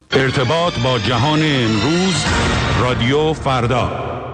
ارتباط با جهان امروز، رادیو فردا.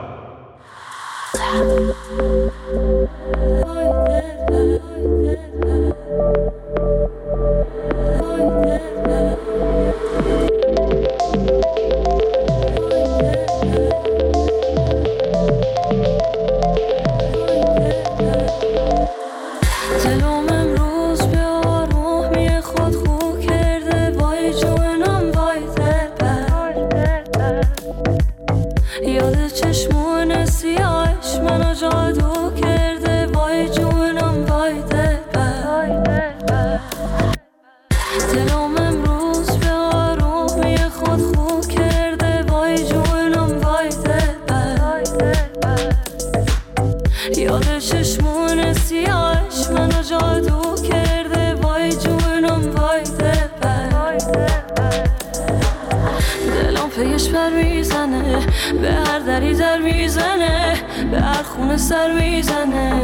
به هر دری در میزنه، به هر خونه سر میزنه،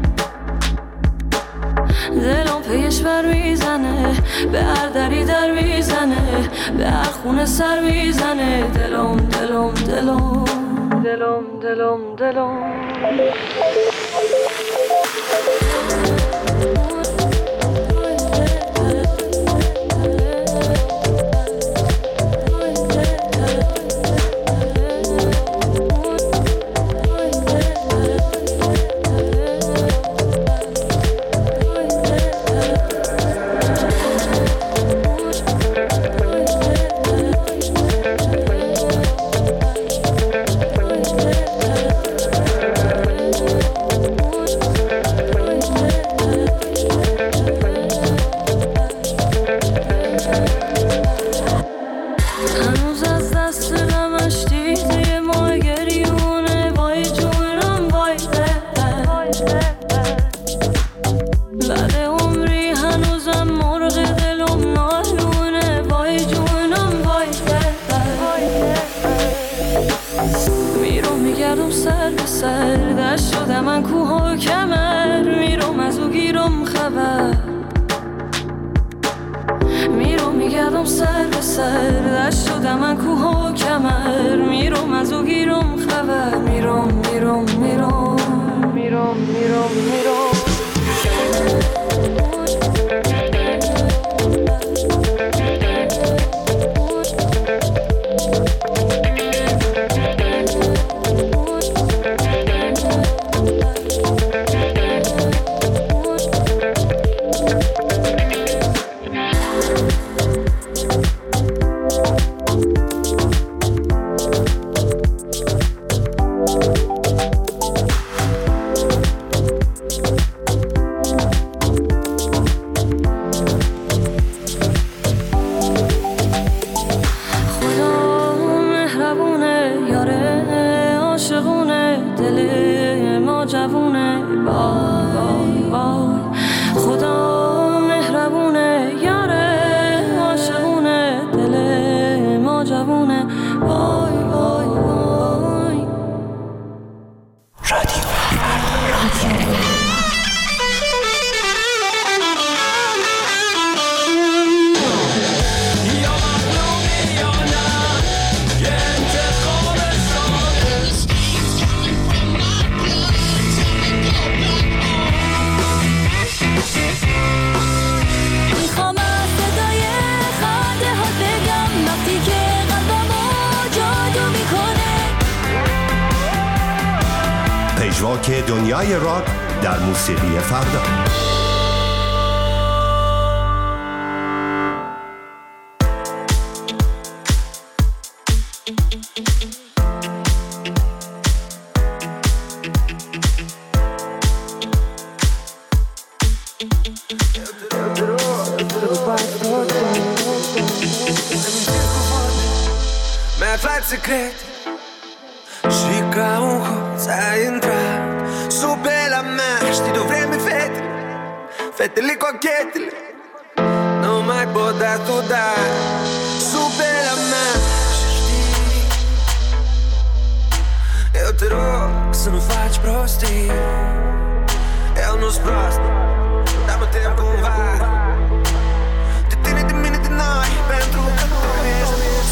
دلم پیش بر میزنه، به هر دری در میزنه، به هر خونه سر میزنه، دلم دلم دلم دلم دلم دلم. پژواک دنیای راک در موسیقی فردا. Mi-ai aflat secret și ca un hoț ai intrat sub pe la mea. Știi de-o vreme fete, fetele cochetele nu mai pot atuda sub pe la mea. Și știi, eu te rog să nu faci prostii. Eu nu-s prost, dar mă tem cumva de tine, de mine, de noi, pentru că nu ești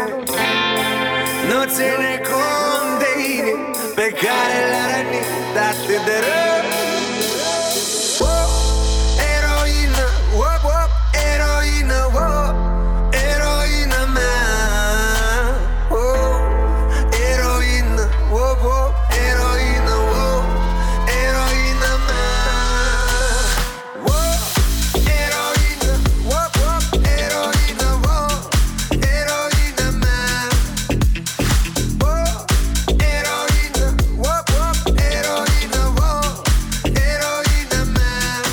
non se ne condeni, peccare la ranita te darò. Eroina, wop wop, eroina, wop, eroina ma. Eroina, wop wop, eroina, wop, eroina ma. Eroina, wop wop, eroina, wop, eroina ma. Eroina, wop wop, eroina, wop, eroina ma.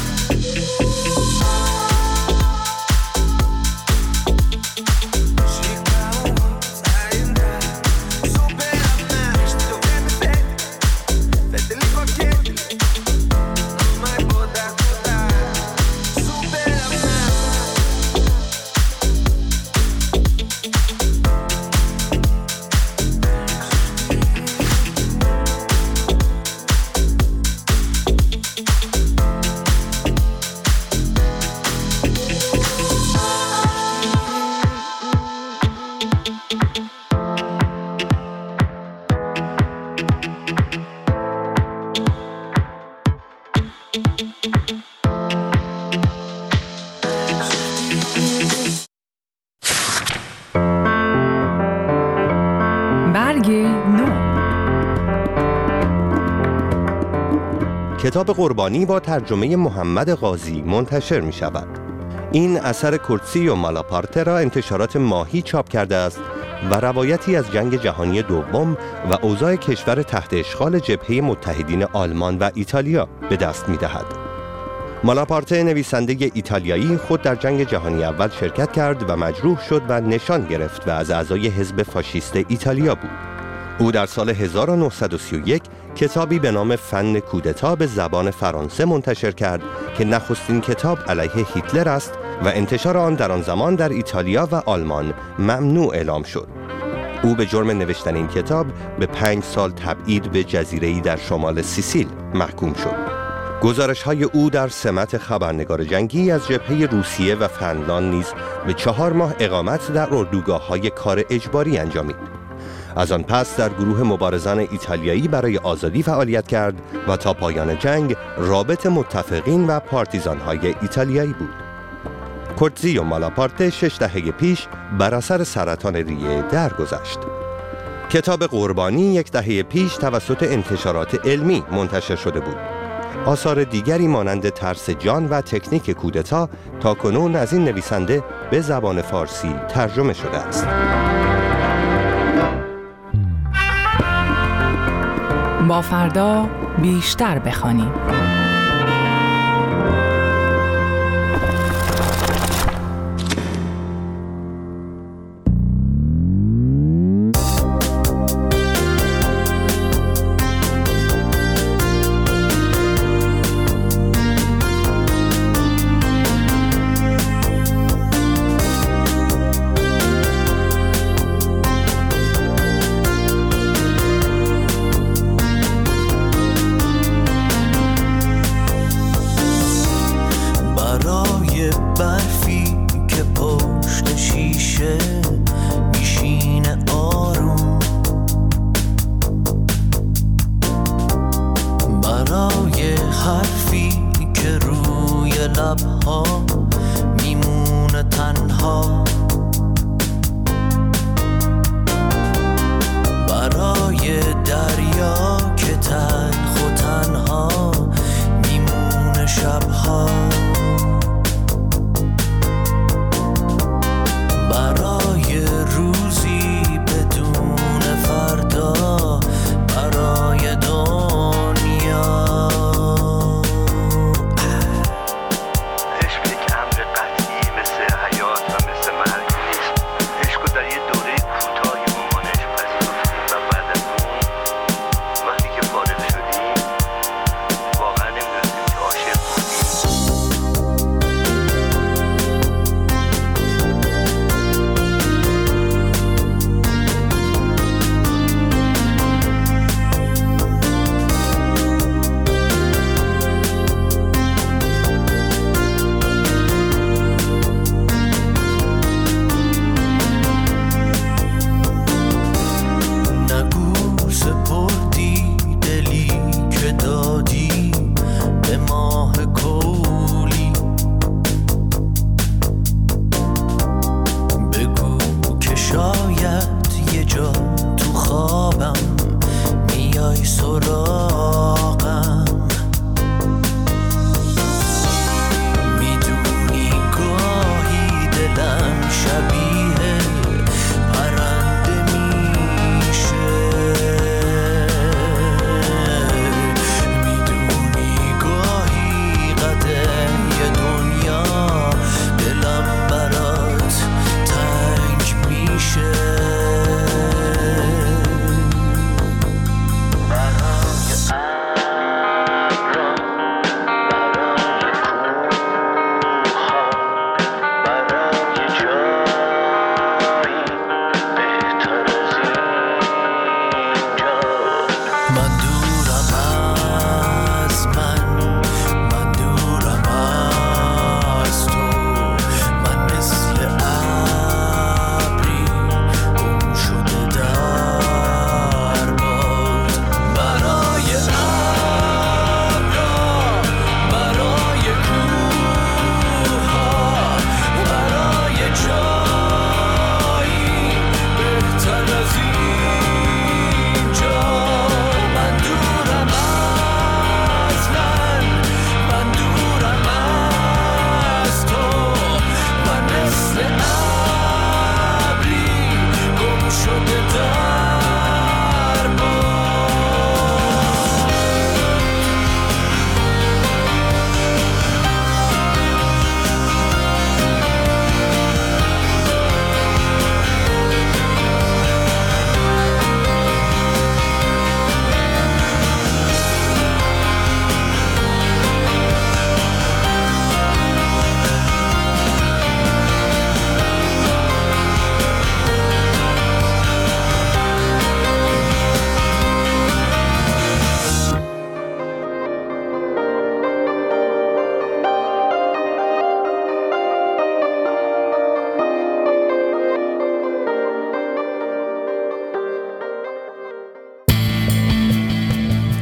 برگ نو. کتاب قربانی با ترجمه محمد قاضی منتشر می شود. این اثر کورتزیو مالاپارته را انتشارات ماهی چاپ کرده است و روایتی از جنگ جهانی دوم و اوضاع کشور تحت اشغال جبهه متحدین آلمان و ایتالیا به دست می دهد. مالاپارته نویسنده ایتالیایی خود در جنگ جهانی اول شرکت کرد و مجروح شد و نشان گرفت و از اعضای حزب فاشیست ایتالیا بود. او در سال 1931 کتابی به نام فن کودتا به زبان فرانسه منتشر کرد که نخستین کتاب علیه هیتلر است و انتشار آن در آن زمان در ایتالیا و آلمان ممنوع اعلام شد. او به جرم نوشتن این کتاب به 5 سال تبعید به جزیره‌ای در شمال سیسیل محکوم شد. گزارش‌های او در سمت خبرنگار جنگی از جبهه روسیه و فنلاند نیز به 4 ماه اقامت در اردوگاه‌های کار اجباری انجامید. از آن پس در گروه مبارزان ایتالیایی برای آزادی فعالیت کرد و تا پایان جنگ رابط متفقین و پارتیزان‌های ایتالیایی بود. کورتزیو مالاپارته 6 دهه پیش بر اثر سرطان ریه درگذشت. کتاب قربانی 1 دهه پیش توسط انتشارات علمی منتشر شده بود. آثار دیگری مانند ترس جان و تکنیک کودتا تاکنون از این نویسنده به زبان فارسی ترجمه شده است. با فردا بیشتر بخوانیم.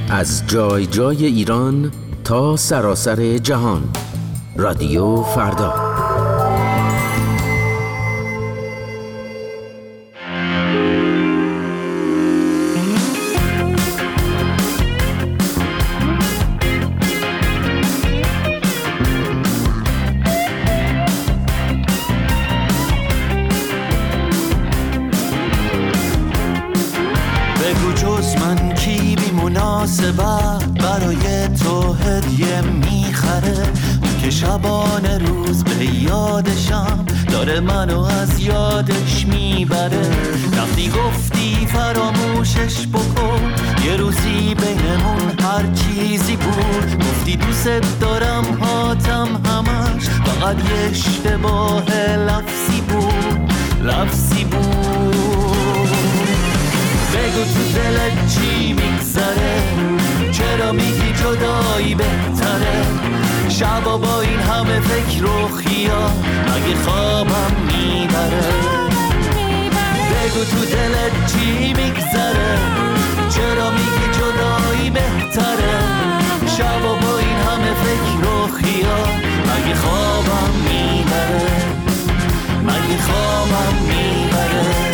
از جای جای ایران تا سراسر جهان. رادیو فردا. بگو جز من کی بی مناسبت برای تو هدیه میخره، اون که شبانه روز به یادشم داره منو از یادش میبره. وقتی گفتی فراموشش بکن، یه روزی بینمون هر چیزی بود. گفتی دوست دارم هاتم همش فقط یه اشتباه لفظی بود، لفظی بود. بگو تو دلت چی میگذره، چرا میگی جدایی بهتره؟ شبا با این همه فکر و خیال مگه خوابم میبره؟ بگو تو دلت چی میگذره، چرا میگی جدایی بهتره؟ شبا با این همه فکر و خیال مگه خوابم میبره؟ مگه خوابم میبره؟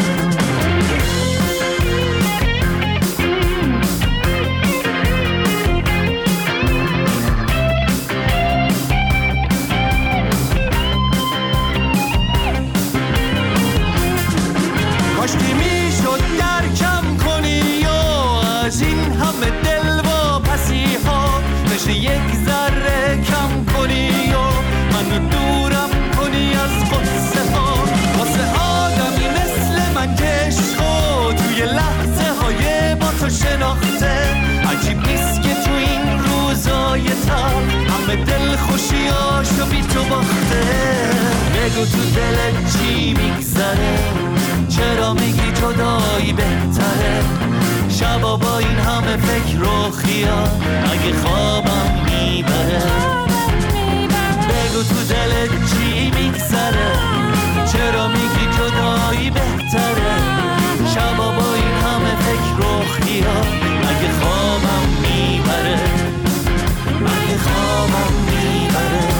کاشکی میشد درکم کنی یا از این همه دل و پسی ها بشه یک ذره کم کنی یا منو دورم کنی از قصه ها. واسه آدمی مثل من که عشقو توی لحظه های با تو شناخته، عجیب نیست که تو این روزای تر همه دل خوشیاشو بی تو باخته. بگو تو دلت چی میگذره، چرا میگی جدایی بهتره؟ شبا با این همه فکر و خیال اگه خوابم میبره؟ بگو تو دلت چی میگذره، چرا میگی جدایی بهتره؟ شبا با این همه فکر و خیال اگه خوابم میبره؟ اگه خوابم میبره؟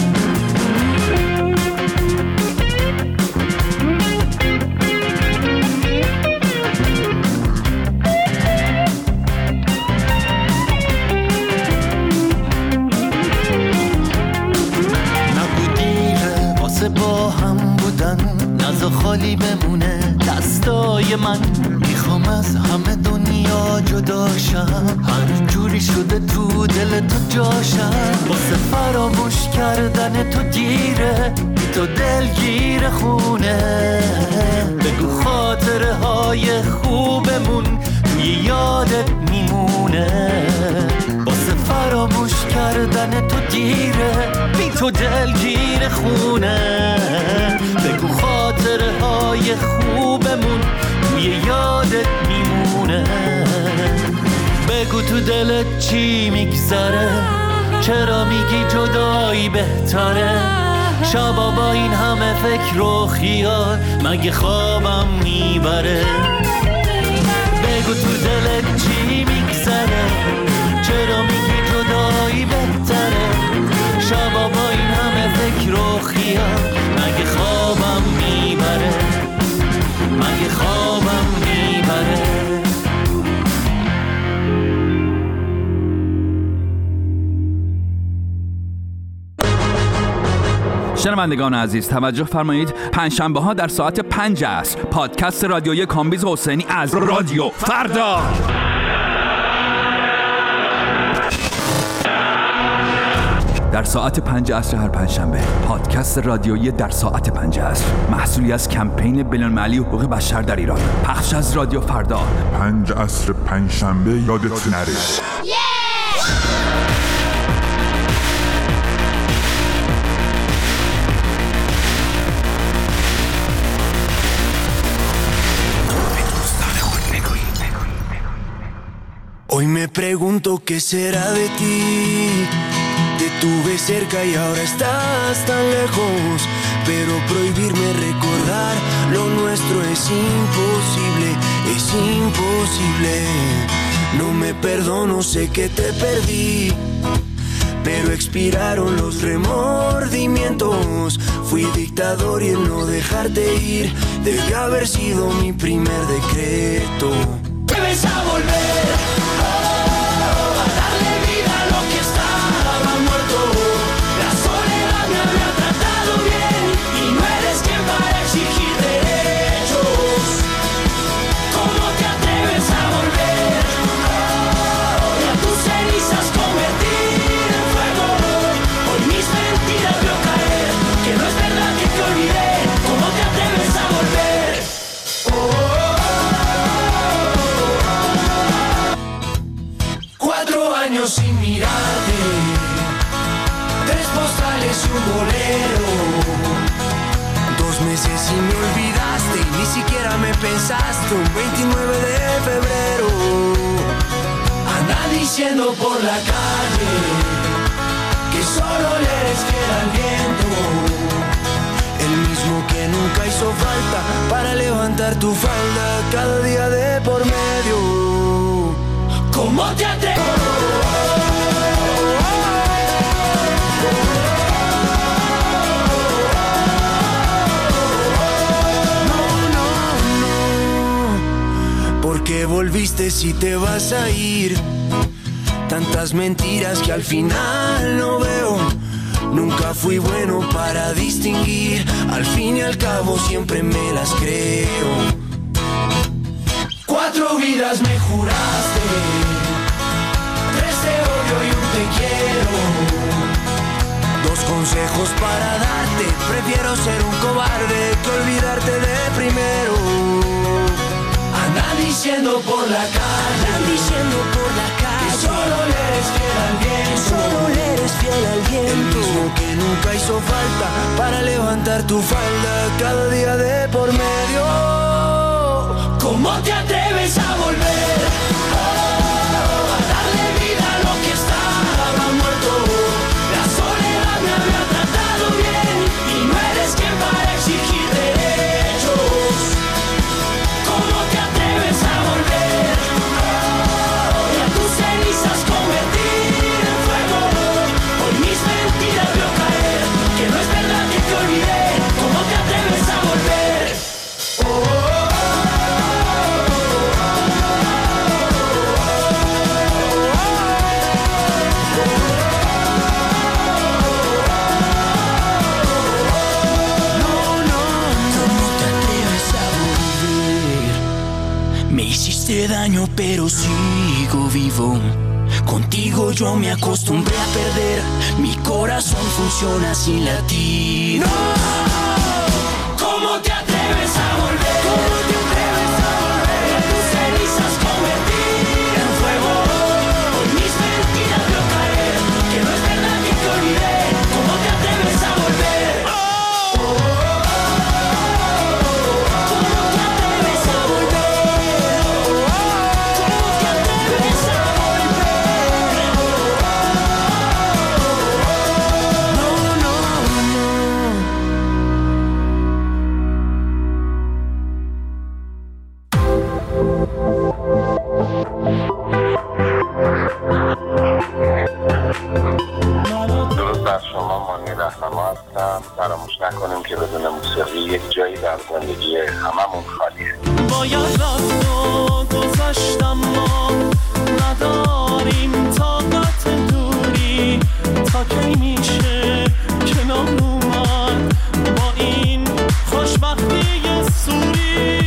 با هم بودن نزا خالی بمونه دستای من. میخوام از همه دنیا جداشم، هر جوری شده تو دل تو جاشم. واسه فراموش کردن تو دیره، بی تو دلگیر خونه. بگو خاطره های خوبمون توی یادت میمونه. واسه فراموش کردن تو دیره، بی تو دلگیر خونه. بگو خاطره های خوبمون توی یادت میمونه. بگو تو دلت چی میگذره، چرا میگی جدایی بهتره؟ شبا با این همه فکر و خیال مگه خوابم میبره؟ بگو تو دلت چی میگذره، چرا میگی جدایی بهتره؟ شبا با این همه فکر و خیال مگه خوابم میبره؟ مگه خوابم میبره؟ شنوندگان عزیز توجه فرمایید، پنجشنبه ها در ساعت 5 عصر پادکست رادیویی کامبیز حسینی از رادیو فردا. در ساعت 5 عصر هر پنجشنبه پادکست رادیویی در ساعت 5 عصر، محصولی از کمپین بین‌المللی حقوق بشر در ایران، پخش از رادیو فردا. 5 عصر پنجشنبه یادت نره. Hoy me pregunto qué será de ti. Te tuve cerca y ahora estás tan lejos, pero prohibirme recordar lo nuestro es imposible, es imposible. No me perdono, sé que te perdí, pero expiraron los remordimientos. Fui dictador y el no dejarte ir debe haber sido mi primer decreto. Debes a volver, a darle vida a lo que estaba muerto. La soledad me había tratado bien y no eres quien para exigir derechos. ¿Cómo te atreves a volver? Y a tus cenizas convertir en fuego. Hoy mis mentiras veo caer, que no es verdad que te olvidé. ¿Cómo te atreves a volver? 4 años sin mirarte, 3 postales y un bolero. 2 meses y me olvidaste y ni siquiera me pensaste. Un 29 de febrero anda diciendo por la calle que solo le eres fiel al viento. El mismo que nunca hizo falta para levantar tu falda cada día de por medio. ¿Cómo te atreves? No, ¿por qué volviste si te vas a ir? Tantas mentiras que al final no veo. Nunca fui bueno para distinguir. Al fin y al cabo siempre me las creo. 4 vidas me juraste, 3 te odio y un te quiero. 2 consejos para darte, prefiero ser un cobarde que olvidarte de primero. Andan diciendo por la calle, que solo le eres fiel al viento. El mismo que nunca hizo falta para levantar tu falda cada día de por medio. ¿Cómo te atreves a volver? A darle vida a lo que estaba muerto. La soledad me había tratado bien y no eres quien para exigir derechos. ¿Cómo te atreves a volver? Y a tus cenizas convertir en fuego. Hoy mis mentiras veo caer, que no es verdad que te olvidé. ¿Cómo te atreves a volver? Daño, pero sigo vivo. Contigo yo me acostumbré a perder. Mi corazón funciona sin latir. ¡No! ¿Cómo te atreves a volver? ¿Cómo te atreves a volver? A tus cenizas convertir en fuego. Hoy mis mentiras veo caer, que no es verdad que te olvidé. ¿Cómo te atreves a volver? ¿Cómo te atreves a volver? فراموش نکنیم که بدون موسیقی یک جایی در زندگی هممون خالیه. باید رفت و گذشتم ما نداریم طاقت دوری تا کی میشه کنار اومد با این خوشبختی سوری.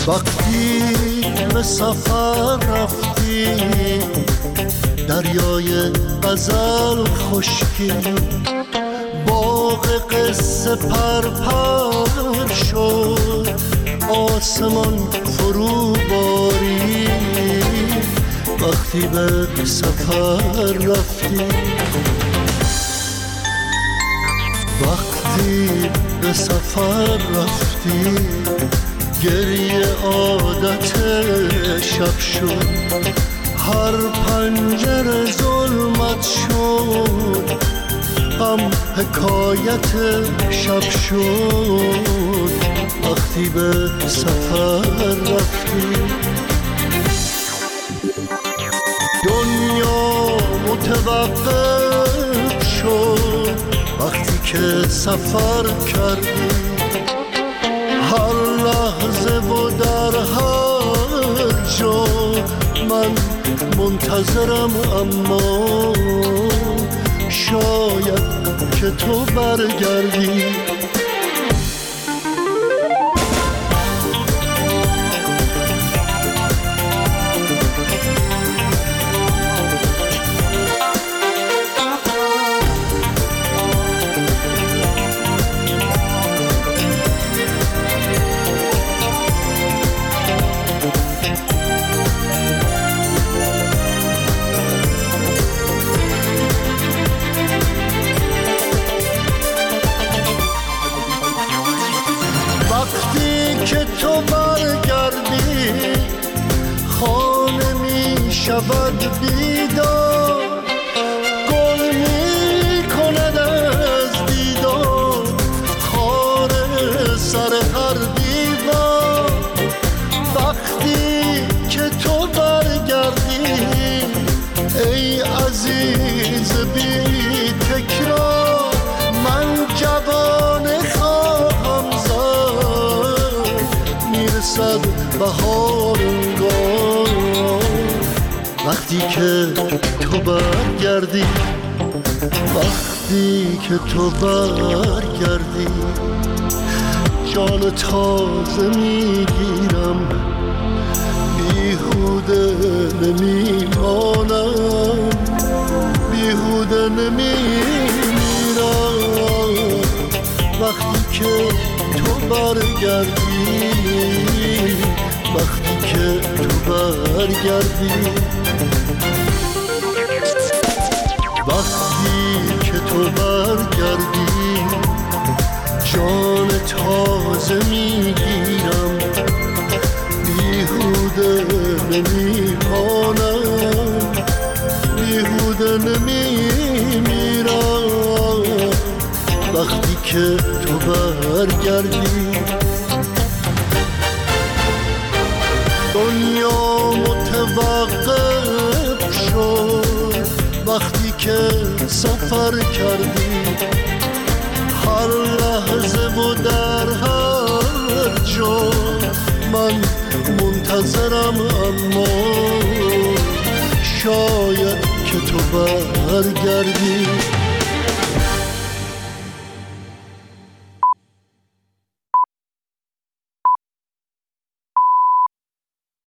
وقتی به سفر رفتی دریای غزل خشکی باغ قصه پرپر شد آسمان فرو باری وقتی به سفر رفتی وقتی به سفر رفتی گریه عادت شب شد هر پنجره ظلمت شد غم حکایت شب شد وقتی به سفر رفتی دنیا متوقف شد وقتی که سفر کردی هر لحظه و در هر جا من منتظرم اما شاید که تو برگردی شود بیدار گل می کند از دیدار خار سر هر دیوار وقتی که تو برگردی ای عزیز بی تکرار من جوانه خواهم زد میرسد بهار انگار وقتی که تو برگردی وقتی که تو برگردی جان تازه میگیرم بیهوده نمیمانم بیهوده نمیمیرم وقتی که تو برگردی وقتی که تو برگردی وقتی که تو برگردی جان تازه میگیرم بیهوده نمیمانم بیهوده نمیمیرم وقتی که تو برگردی دنیا متوقف شد وقتی که سفر کردی هر لحظه و در هر جا من منتظرم اما شاید که تو برگردی